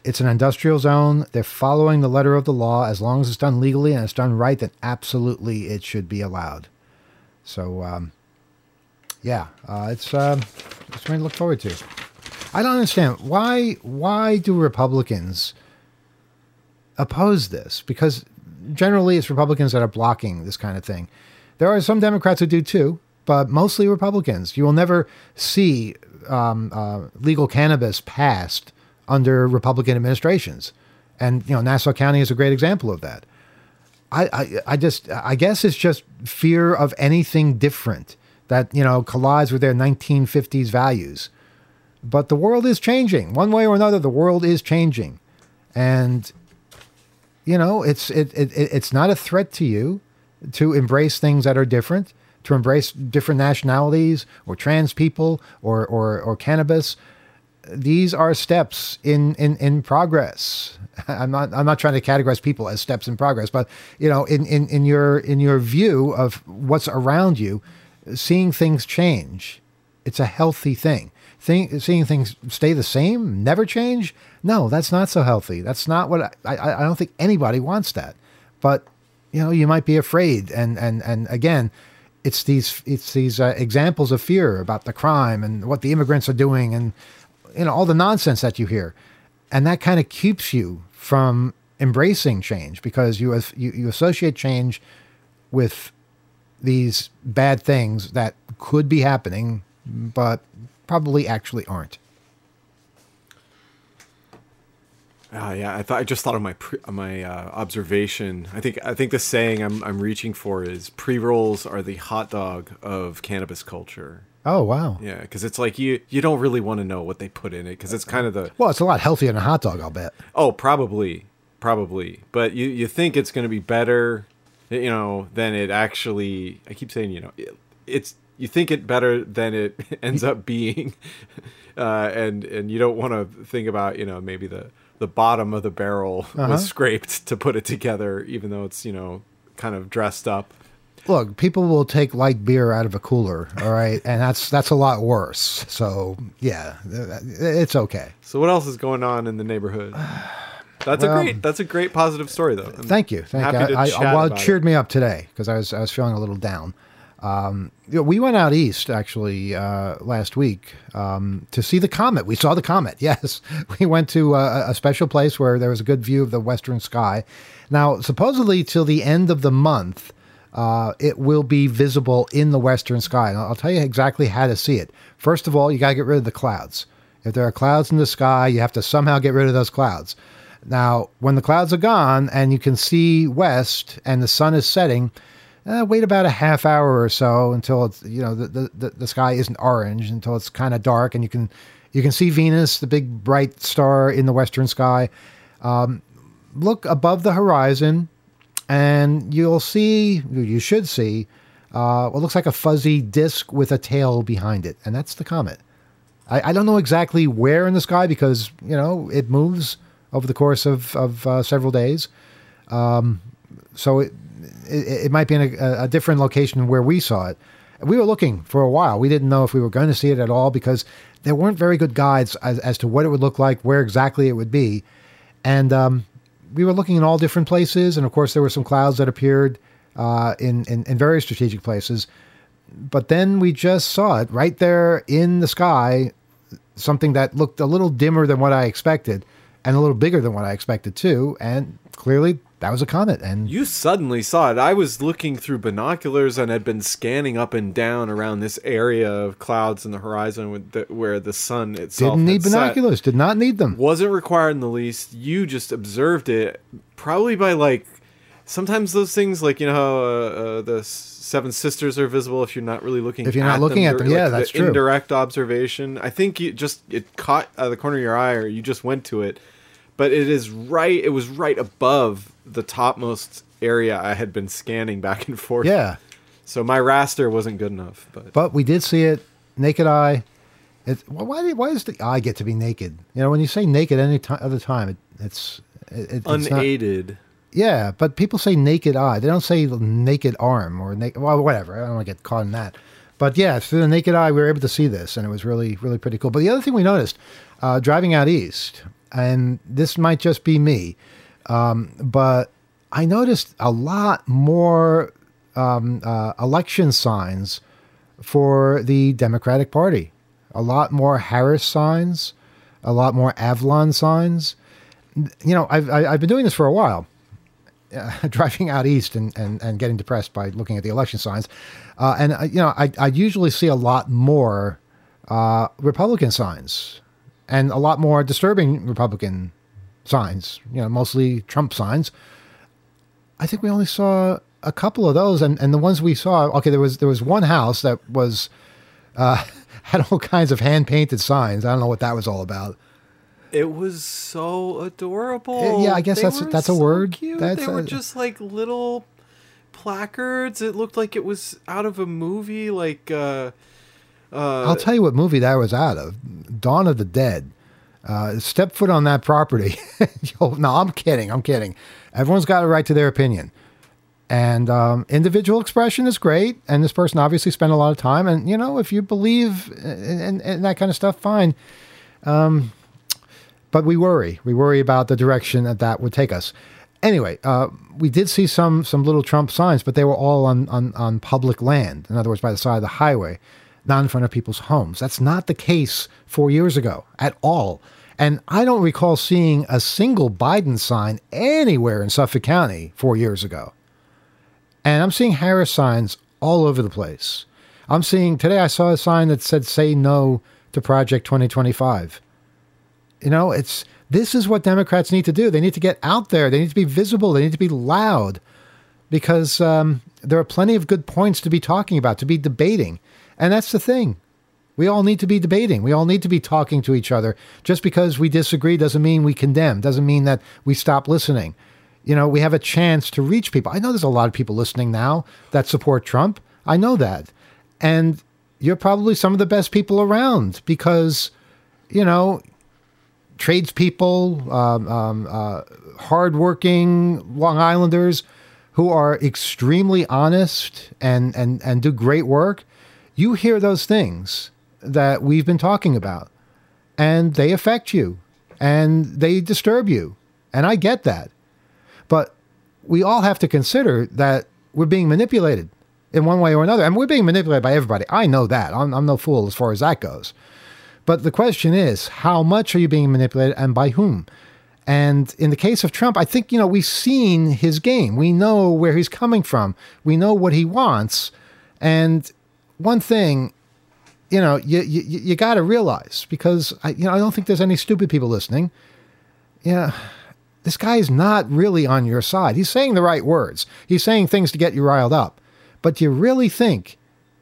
It's an industrial zone. They're following the letter of the law. As long as it's done legally and it's done right, then absolutely it should be allowed. So, um, yeah, uh, it's um, it's something to look forward to. I don't understand why. Why do Republicans oppose this? Because generally, it's Republicans that are blocking this kind of thing. There are some Democrats who do too, but mostly Republicans. You will never see um, uh, legal cannabis passed under Republican administrations, and you know Nassau County is a great example of that. I, I, I just, I guess it's just fear of anything different that you know collides with their nineteen fifties values. But the world is changing one way or another. The world is changing, and you know it's it, it it's not a threat to you to embrace things that are different, to embrace different nationalities or trans people or or, or cannabis. These are steps in, in, in progress. I'm not I'm not trying to categorize people as steps in progress, but you know, in, in, in your in your view of what's around you, seeing things change, it's a healthy thing. Think, seeing things stay the same, never change, no, that's not so healthy. That's not what I, I I don't think anybody wants that. But you know, you might be afraid, and and and again, it's these it's these uh, examples of fear about the crime and what the immigrants are doing, and you know, all the nonsense that you hear. And that kind of keeps you from embracing change because you, you, you associate change with these bad things that could be happening, but probably actually aren't. Uh, yeah, I thought I just thought of my pre, my uh, observation. I think I think the saying I'm I'm reaching for is pre-rolls are the hot dog of cannabis culture. Oh, wow. Yeah, because it's like you you don't really want to know what they put in it because it's kind of the... Well, it's a lot healthier than a hot dog, I'll bet. Oh, probably. Probably. But you, you think it's going to be better, you know, than it actually... I keep saying, you know, it, it's... You think it better than it ends up being. Uh, and, and you don't want to think about, you know, maybe the, the bottom of the barrel uh-huh. was scraped to put it together, even though it's, you know, kind of dressed up. Look, people will take light beer out of a cooler, all right? And that's that's a lot worse. So, yeah, it's okay. So what else is going on in the neighborhood? That's well, a great that's a great positive story, though. I'm thank you. Thank happy you. To I, chat I, well, it about cheered it. me up today because I was I was feeling a little down. Um, you know, we went out east, actually, uh, last week um, to see the comet. We saw the comet, yes. We went to a, a special place where there was a good view of the western sky. Now, supposedly till the end of the month, Uh, it will be visible in the western sky. And I'll tell you exactly how to see it. First of all, you got to get rid of the clouds. If there are clouds in the sky, you have to somehow get rid of those clouds. Now, when the clouds are gone and you can see west and the sun is setting, uh, wait about a half hour or so until it's, you know, the, the, the sky isn't orange, until it's kind of dark and you can, you can see Venus, the big bright star in the western sky. Um, look above the horizon. And you'll see, you should see, uh, what looks like a fuzzy disc with a tail behind it. And that's the comet. I, I don't know exactly where in the sky because, you know, it moves over the course of, of uh, several days. Um, so it, it, it might be in a, a different location where we saw it. We were looking for a while. We didn't know if we were going to see it at all because there weren't very good guides as, as to what it would look like, where exactly it would be. And, um, we were looking in all different places, and of course there were some clouds that appeared uh, in, in, in very strategic places. But then we just saw it right there in the sky, something that looked a little dimmer than what I expected, and a little bigger than what I expected too, and clearly that was a comet. And you suddenly saw it. I was looking through binoculars and had been scanning up and down around this area of clouds in the horizon with the, where the sun itself didn't need had binoculars. Set. Did not need them. Wasn't required in the least. You just observed it, probably by like sometimes those things like you know how uh, uh, the Seven Sisters are visible if you're not really looking. If you're at not looking them, at them, like yeah, that's the true. Indirect observation. I think you just it caught out of the corner of your eye, or you just went to it. But it is right. It was right above the topmost area I had been scanning back and forth. Yeah. So my raster wasn't good enough. But but we did see it naked eye. It, why did, why does the eye get to be naked? You know, when you say naked any t- other time, it, it's it, it's unaided. Not, yeah, but people say naked eye. They don't say naked arm or naked. Well, whatever. I don't want to get caught in that. But yeah, through the naked eye, we were able to see this, and it was really, really pretty cool. But the other thing we noticed, uh, driving out east, and this might just be me, um, but I noticed a lot more um, uh, election signs for the Democratic Party. A lot more Harris signs, a lot more Avalon signs. You know, I've, I've been doing this for a while, uh, driving out east and, and, and getting depressed by looking at the election signs. Uh, and, uh, you know, I, I usually see a lot more uh, Republican signs and a lot more disturbing Republican signs, you know, mostly Trump signs. I think we only saw a couple of those. And, and the ones we saw, okay, there was there was one house that was uh, had all kinds of hand-painted signs. I don't know what that was all about. It was so adorable. Yeah, I guess they that's that's a so word. Cute. That's they were a, just like little placards. It looked like it was out of a movie. Like, uh, uh, I'll tell you what movie that was out of: Dawn of the Dead. Uh, step foot on that property. No, I'm kidding. I'm kidding. Everyone's got a right to their opinion, and um, individual expression is great. And this person obviously spent a lot of time. And you know, if you believe in, in, in that kind of stuff, fine. Um, But we worry. We worry about the direction that that would take us. Anyway, uh, we did see some some little Trump signs, but they were all on, on, on public land. In other words, by the side of the highway, not in front of people's homes. That's not the case four years ago at all. And I don't recall seeing a single Biden sign anywhere in Suffolk County four years ago. And I'm seeing Harris signs all over the place. I'm seeing, today I saw a sign that said, "Say no to Project twenty twenty-five." You know, it's this is what Democrats need to do. They need to get out there. They need to be visible. They need to be loud, because um, there are plenty of good points to be talking about, to be debating. And that's the thing. We all need to be debating. We all need to be talking to each other. Just because we disagree doesn't mean we condemn, doesn't mean that we stop listening. You know, we have a chance to reach people. I know there's a lot of people listening now that support Trump. I know that. And you're probably some of the best people around because, you know, tradespeople, um, um, uh, hardworking Long Islanders who are extremely honest and, and, and do great work. You hear those things that we've been talking about, and they affect you, and they disturb you. And I get that. But we all have to consider that we're being manipulated in one way or another. And we're being manipulated by everybody. I know that. I'm, I'm no fool as far as that goes. But the question is, how much are you being manipulated and by whom? And in the case of Trump, I think, you know, we've seen his game. We know where he's coming from. We know what he wants. And one thing, you know, you you, you got to realize, because, I, you know, I don't think there's any stupid people listening. Yeah, this guy is not really on your side. He's saying the right words. He's saying things to get you riled up. But do you really think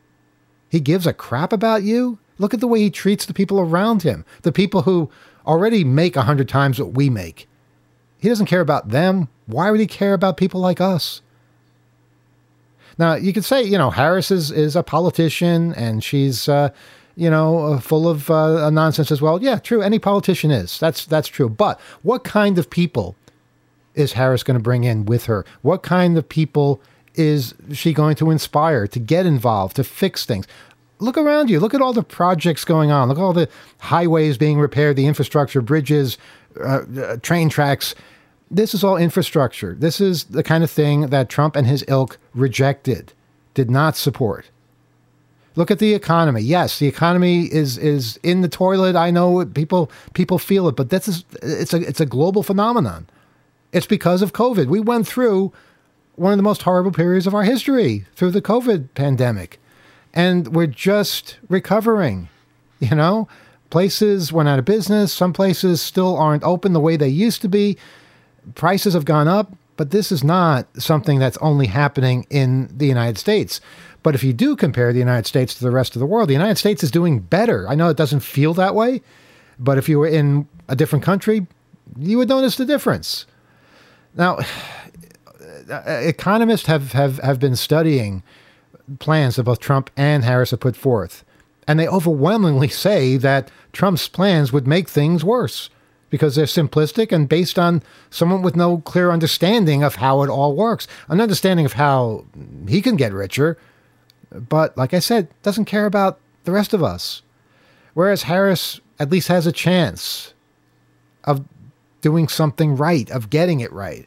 he gives a crap about you? Look at the way he treats the people around him, the people who already make a hundred times what we make. He doesn't care about them. Why would he care about people like us? Now, you could say, you know, Harris is, is a politician and she's, uh, you know, full of uh, nonsense as well. Yeah, true. Any politician is. That's that's true. But what kind of people is Harris going to bring in with her? What kind of people is she going to inspire to get involved, to fix things? Look around you. Look at all the projects going on. Look at all the highways being repaired, the infrastructure, bridges, uh, uh, train tracks. This is all infrastructure. This is the kind of thing that Trump and his ilk rejected, did not support. Look at the economy. Yes, the economy is is in the toilet. I know people people feel it, but this is it's a it's a global phenomenon. It's because of COVID. We went through one of the most horrible periods of our history through the COVID pandemic. And we're just recovering, you know? Places went out of business. Some places still aren't open the way they used to be. Prices have gone up, but this is not something that's only happening in the United States. But if you do compare the United States to the rest of the world, the United States is doing better. I know it doesn't feel that way, but if you were in a different country, you would notice the difference. Now, economists have, have, have been studying plans that both Trump and Harris have put forth. And they overwhelmingly say that Trump's plans would make things worse because they're simplistic and based on someone with no clear understanding of how it all works, an understanding of how he can get richer. But like I said, doesn't care about the rest of us. Whereas Harris at least has a chance of doing something right, of getting it right.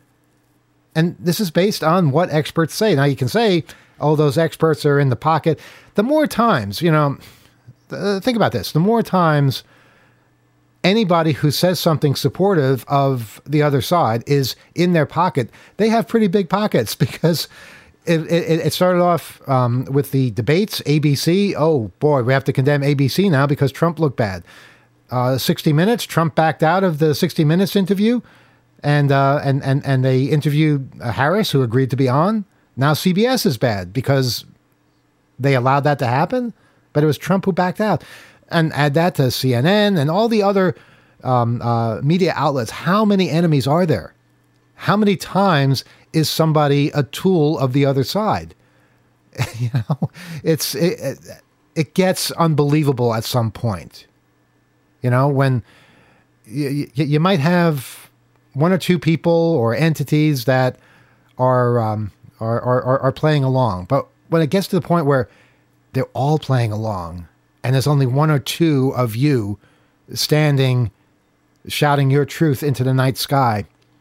And this is based on what experts say. Now, you can say, oh, those experts are in the pocket. The more times, you know, th- think about this. The more times anybody who says something supportive of the other side is in their pocket, they have pretty big pockets, because it, it, it started off um, with the debates, A B C. Oh, boy, we have to condemn A B C now because Trump looked bad. Uh, sixty minutes, Trump backed out of the sixty minutes interview, and uh, and, and, and they interviewed uh, Harris, who agreed to be on. Now C B S is bad because they allowed that to happen, but it was Trump who backed out. And add that to C N N and all the other um, uh, media outlets. How many enemies are there? How many times is somebody a tool of the other side? You know, it's it, it, it gets unbelievable at some point. You know, when you, you, you might have one or two people or entities that are, um, are, are are playing along, but when it gets to the point where they're all playing along, and there's only one or two of you standing, shouting your truth into the night sky,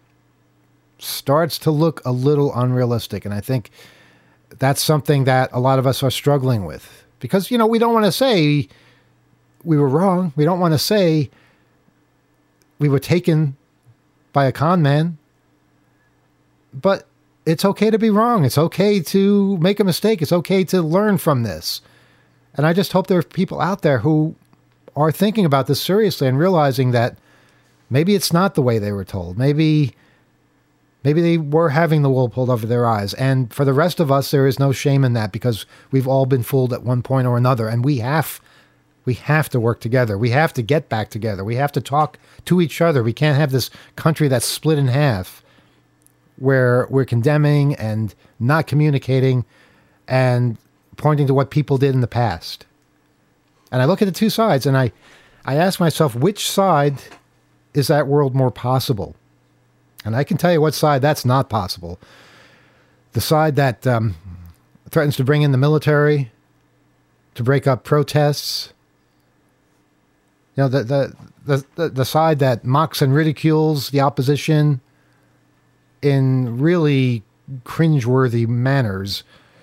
starts to look a little unrealistic. And I think that's something that a lot of us are struggling with. Because, you know, we don't want to say we were wrong. We don't want to say we were taken by a con man. But it's okay to be wrong. It's okay to make a mistake. It's okay to learn from this. And I just hope there are people out there who are thinking about this seriously and realizing that maybe it's not the way they were told. Maybe, maybe they were having the wool pulled over their eyes. And for the rest of us, there is no shame in that, because we've all been fooled at one point or another. And we have, we have to work together. We have to get back together. We have to talk to each other. We can't have this country that's split in half, where we're condemning and not communicating and pointing to what people did in the past. And I look at the two sides and I, I ask myself, which side is that world more possible? And I can tell you what side that's not possible. The side that um, threatens to bring in the military, to break up protests. You know, the, the, the, the, the side that mocks and ridicules the opposition in really cringeworthy manners.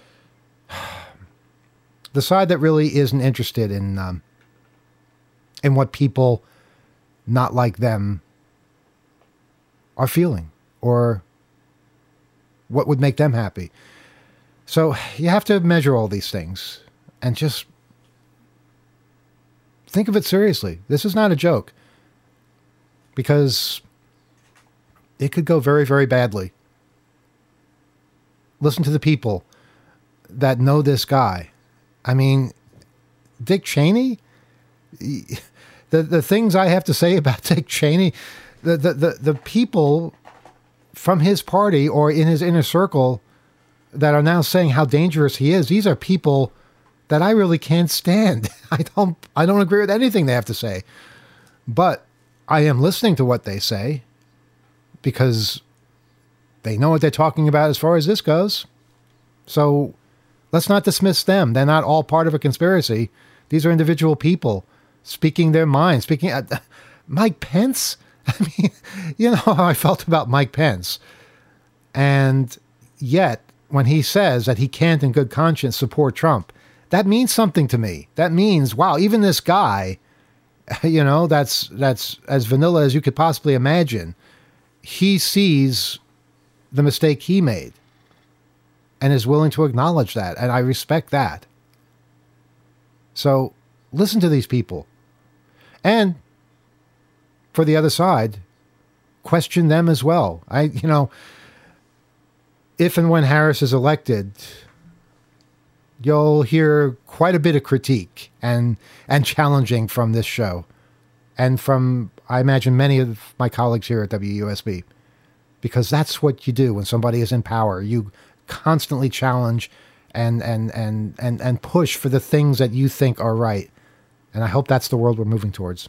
The side that really isn't interested in um, in what people not like them are feeling, or what would make them happy. So you have to measure all these things and just think of it seriously. This is not a joke, because it could go very, very badly. Listen to the people that know this guy. I mean, Dick Cheney, the the things I have to say about Dick Cheney, the, the, the, the people from his party or in his inner circle that are now saying how dangerous he is, these are people that I really can't stand. I don't I don't agree with anything they have to say. But I am listening to what they say, because they know what they're talking about as far as this goes. So let's not dismiss them. They're not all part of a conspiracy. These are individual people speaking their minds. Speaking, uh, Mike Pence. I mean, you know how I felt about Mike Pence. And yet, when he says that he can't in good conscience support Trump, that means something to me. That means, wow, even this guy, you know, that's that's as vanilla as you could possibly imagine, he sees the mistake he made and is willing to acknowledge that. And I respect that. So listen to these people. And for the other side, question them as well. I, you know, if and when Harris is elected, you'll hear quite a bit of critique and, and challenging from this show. And from, I imagine, many of my colleagues here at W U S B. Because that's what you do when somebody is in power. You constantly challenge and, and, and, and, and push for the things that you think are right. And I hope that's the world we're moving towards.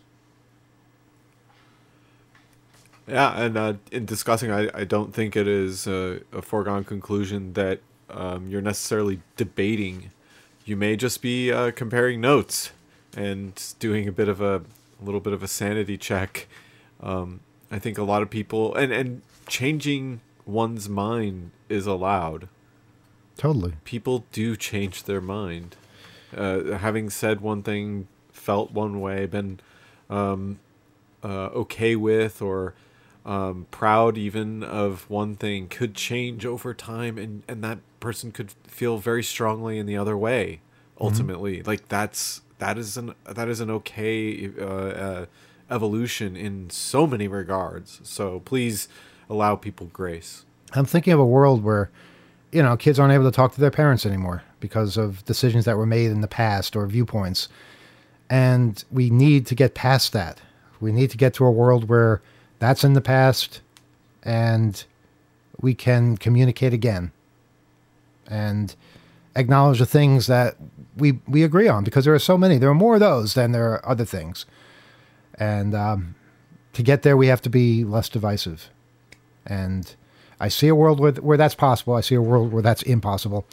Yeah, and uh, in discussing, I, I don't think it is a, a foregone conclusion that um, you're necessarily debating. You may just be uh, comparing notes and doing a bit of a, a little bit of a sanity check. Um, I think a lot of people and and changing one's mind is allowed. Totally. People do change their mind. Uh, having said one thing, felt one way, been um, uh, okay with or um, proud even of one thing could change over time, and, and that person could feel very strongly in the other way. Ultimately, mm-hmm. like that's that is an that is an okay uh, uh, evolution in so many regards. So please allow people grace. I'm thinking of a world where, you know, kids aren't able to talk to their parents anymore because of decisions that were made in the past or viewpoints. And we need to get past that. We need to get to a world where that's in the past and we can communicate again and acknowledge the things that we we agree on, because there are so many. There are more of those than there are other things. And um, to get there, we have to be less divisive. And I see a world where, where that's possible. I see a world where that's impossible.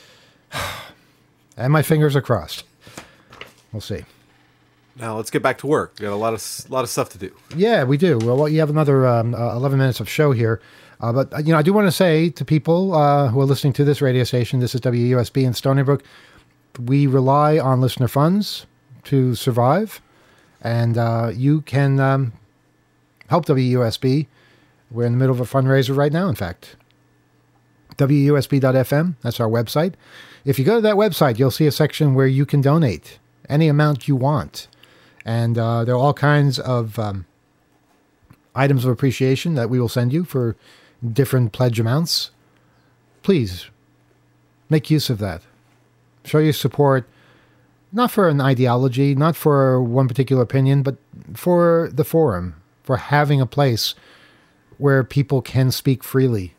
And my fingers are crossed. We'll see. Now let's get back to work. We got a lot of lot of stuff to do. Yeah, we do. Well, you have another um, uh, eleven minutes of show here. Uh, but, you know, I do want to say to people uh, who are listening to this radio station, this is W U S B in Stony Brook. We rely on listener funds to survive. And uh, you can um, help W U S B. We're in the middle of a fundraiser right now, in fact. W U S B dot F M, that's our website. If you go to that website, you'll see a section where you can donate any amount you want. And uh, there are all kinds of um, items of appreciation that we will send you for different pledge amounts. Please, make use of that. Show your support, not for an ideology, not for one particular opinion, but for the forum, for having a place where people can speak freely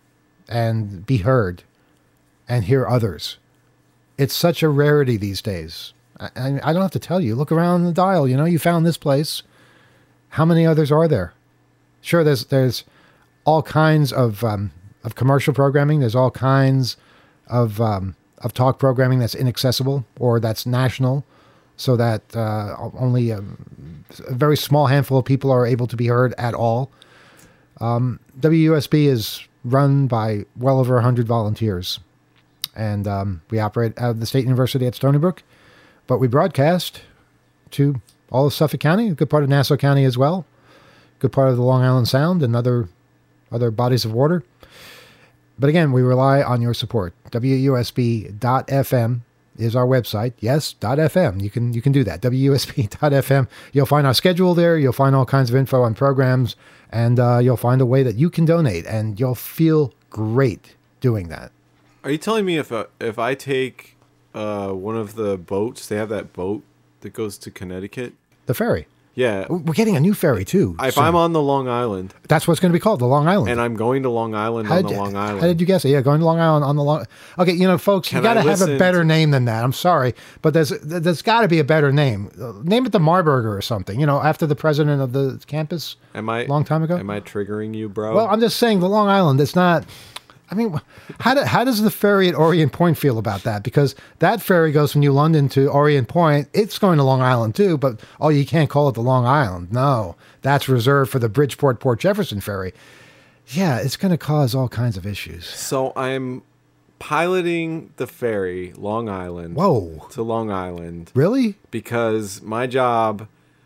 and be heard and hear others. It's such a rarity these days. I, I don't have to tell you. Look around the dial. You know, you found this place. How many others are there? Sure, there's there's all kinds of um, of commercial programming. There's all kinds of um, of talk programming that's inaccessible or that's national, so that uh, only a, a very small handful of people are able to be heard at all. Um, W U S B is run by well over one hundred volunteers, and um, we operate out of the State University at Stony Brook, but we broadcast to all of Suffolk County, a good part of Nassau County as well, good part of the Long Island Sound and other other bodies of water. But again, we rely on your support. W U S B dot F M is our website. Yes, .fm. You can you can do that. W U S B dot F M. You'll find our schedule there. You'll find all kinds of info on programs, and uh, you'll find a way that you can donate, and you'll feel great doing that. Are you telling me if uh, if I take uh, one of the boats, they have that boat that goes to Connecticut? The ferry. Yeah. We're getting a new ferry, too. If soon. I'm on the Long Island. That's what's going to be called, the Long Island. And I'm going to Long Island how on did, the Long Island. How did you guess it? Yeah, going to Long Island on the Long... Okay, you know, folks, Can you got to have a better to... name than that. I'm sorry, but there's there's got to be a better name. Name it the Marburger or something, you know, after the president of the campus am I, a long time ago. Am I triggering you, bro? Well, I'm just saying the Long Island, it's not... I mean, how, do, how does the ferry at Orient Point feel about that? Because that ferry goes from New London to Orient Point. It's going to Long Island, too, but, oh, you can't call it the Long Island. No, that's reserved for the Bridgeport Port Jefferson ferry. Yeah, it's going to cause all kinds of issues. So I'm piloting the ferry, Long Island. Whoa. To Long Island. Really? Because my job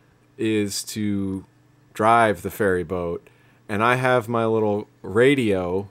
is to drive the ferry boat, and I have my little radio...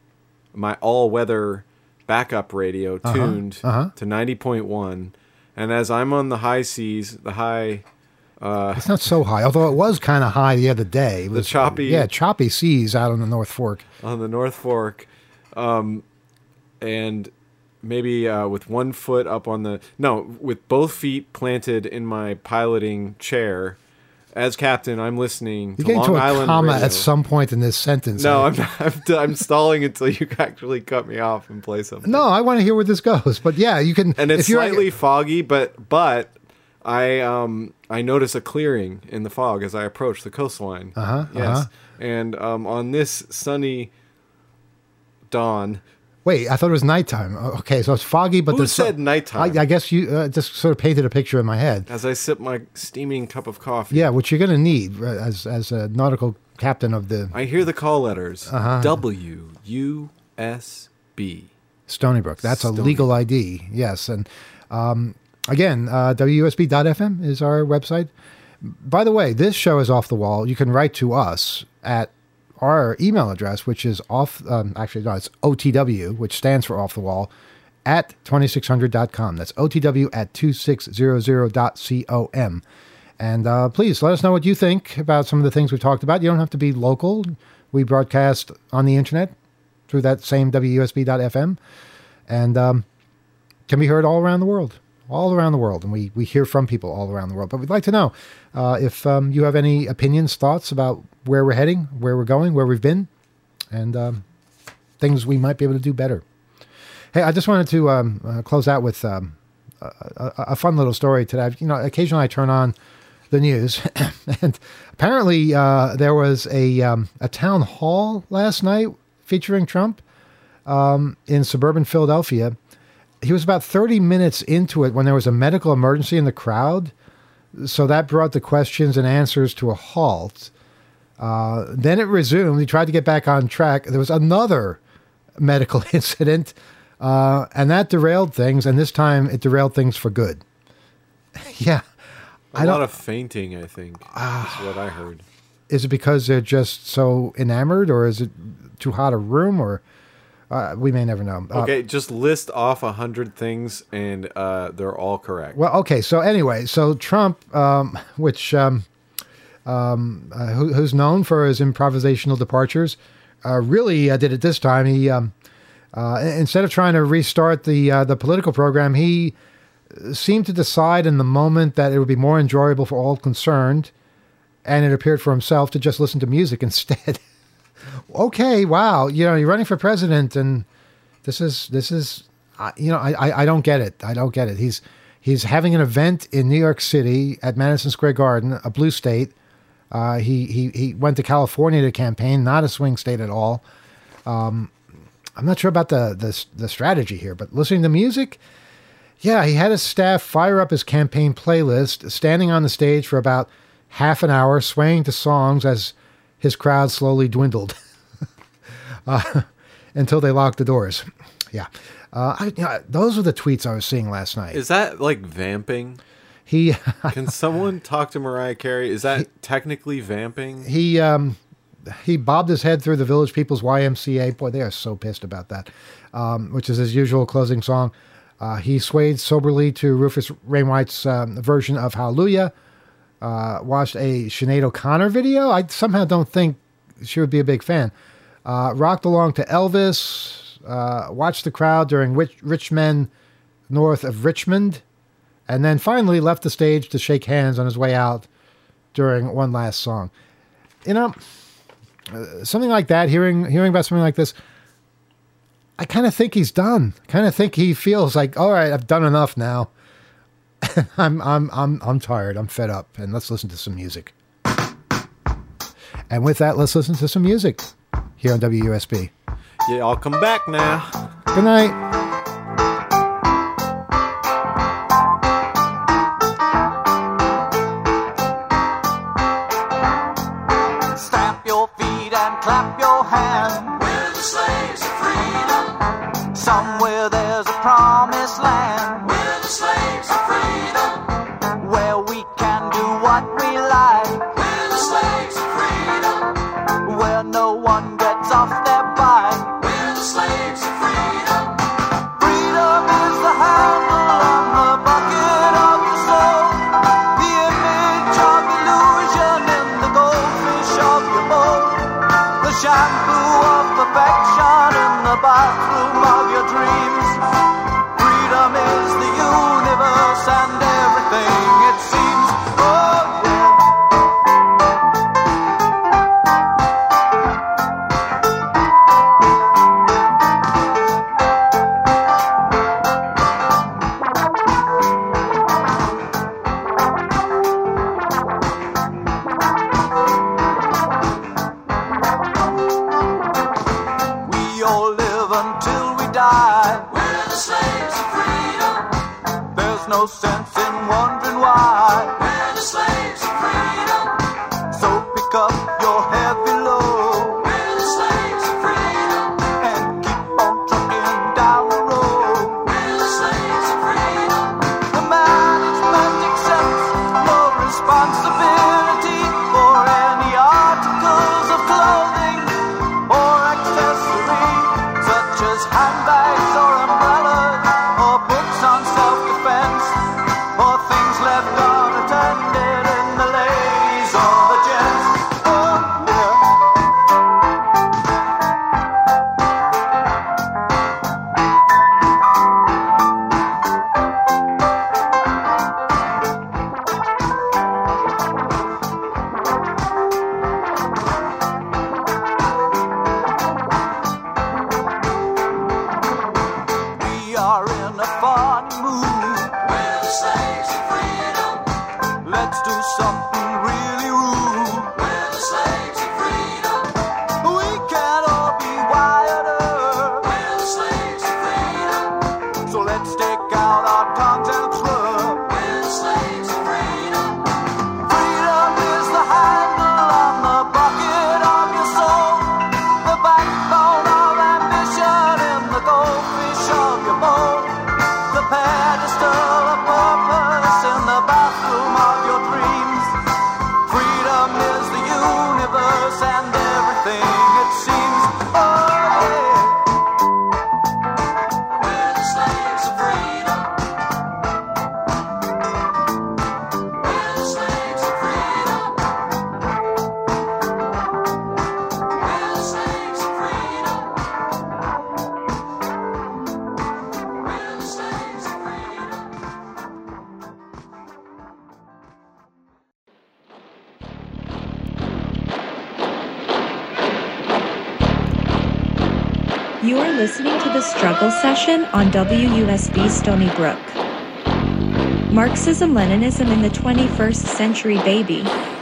my all-weather backup radio uh-huh, tuned uh-huh. to ninety point one. And as I'm on the high seas, the high... Uh, it's not so high, although it was kind of high the other day. It the was, choppy... Yeah, choppy seas out on the North Fork. On the North Fork. Um, and maybe uh, with one foot up on the... No, with both feet planted in my piloting chair... As captain, I'm listening You're to Long to a Island comma radio. at some point in this sentence. No, I'm, I'm I'm stalling until you actually cut me off and play something. No, I want to hear where this goes. But yeah, you can. And it's if you're, slightly foggy, but but I um I notice a clearing in the fog as I approach the coastline. Uh huh. Yes, uh-huh. and um on this sunny dawn. Wait, I thought it was nighttime. Okay, so it's foggy, but Who the said nighttime? I, I guess you uh, just sort of painted a picture in my head. As I sip my steaming cup of coffee. Yeah, which you're going to need as as a nautical captain of the I hear the call letters. Uh-huh. W U S B. Stony Brook. That's Stony. a legal I D. Yes. And um, again, uh, W U S B dot F M is our website. By the way, this show is Off the Wall. You can write to us at our email address, which is off, um, actually, no, it's O T W, which stands for Off the Wall, at twenty-six hundred dot com. That's O T W at twenty-six hundred dot com. And uh, please let us know what you think about some of the things we've talked about. You don't have to be local. We broadcast on the internet through that same W U S B dot F M, and um, can be heard all around the world, all around the world. And we, we hear from people all around the world. But we'd like to know uh, if um, you have any opinions, thoughts about where we're heading, where we're going, where we've been, and um, things we might be able to do better. Hey, I just wanted to um, uh, close out with um, a, a, a fun little story today. You know, occasionally I turn on the news, and apparently uh, there was a um, a town hall last night featuring Trump um, in suburban Philadelphia. He was about thirty minutes into it when there was a medical emergency in the crowd, so that brought the questions and answers to a halt. Uh, then it resumed. He tried to get back on track. There was another medical incident, uh, and that derailed things, and this time it derailed things for good. Yeah. A I lot don't, of fainting, I think, uh, is what I heard. Is it because they're just so enamored, or is it too hot a room, or uh, we may never know. Okay, uh, just list off a hundred things, and uh, they're all correct. Well, okay, so anyway, so Trump, um, which um, um, uh, who, who's known for his improvisational departures, uh, really uh, did it this time. He um, uh, instead of trying to restart the uh, the political program, he seemed to decide in the moment that it would be more enjoyable for all concerned, and it appeared for himself to just listen to music instead. Okay, wow, you know, you're running for president, and this is this is, uh, you know, I, I I don't get it. I don't get it. He's he's having an event in New York City at Madison Square Garden, a blue state. Uh, he he he went to California to campaign, not a swing state at all. Um, I'm not sure about the the the strategy here, but listening to music. Yeah, he had his staff fire up his campaign playlist, standing on the stage for about half an hour, swaying to songs as his crowd slowly dwindled uh, until they locked the doors. Yeah, uh, I, you know, those were the tweets I was seeing last night. Is that like vamping? He Can someone talk to Mariah Carey? Is that he, technically vamping? He um, he bobbed his head through the Village People's Y M C A. Boy, they are so pissed about that, um, which is his usual closing song. Uh, he swayed soberly to Rufus Wainwright's um, version of Hallelujah. Uh, watched a Sinead O'Connor video. I somehow don't think she would be a big fan. Uh, rocked along to Elvis. Uh, watched the crowd during Rich, Rich Men North of Richmond. And then finally left the stage to shake hands on his way out during one last song. You know, uh, something like that, hearing hearing about something like this, I kind of think he's done. Kind of think he feels like, all right, I've done enough now. I'm I'm I'm I'm tired. I'm fed up. And let's listen to some music. And with that, let's listen to some music here on W U S B. Yeah, I'll come back now. Good night. Clap your hand. We're the slaves of freedom. Somewhere there's a promised land. We're the slaves of freedom. Where we can do what we like. We're the slaves of freedom. Where no one gets off their bike. We're the slaves of freedom. Freedom is the handle on the bucket of your soul. The image of illusion in the goldfish of your bowl. The shampoo of perfection in the bathroom of your dreams. Freedom is the universe and everything it seems. Oh yeah. Until we die, we're the slaves of freedom. There's no sense in You are listening to The Struggle Session on W U S B Stony Brook. Marxism-Leninism in the twenty-first century, baby.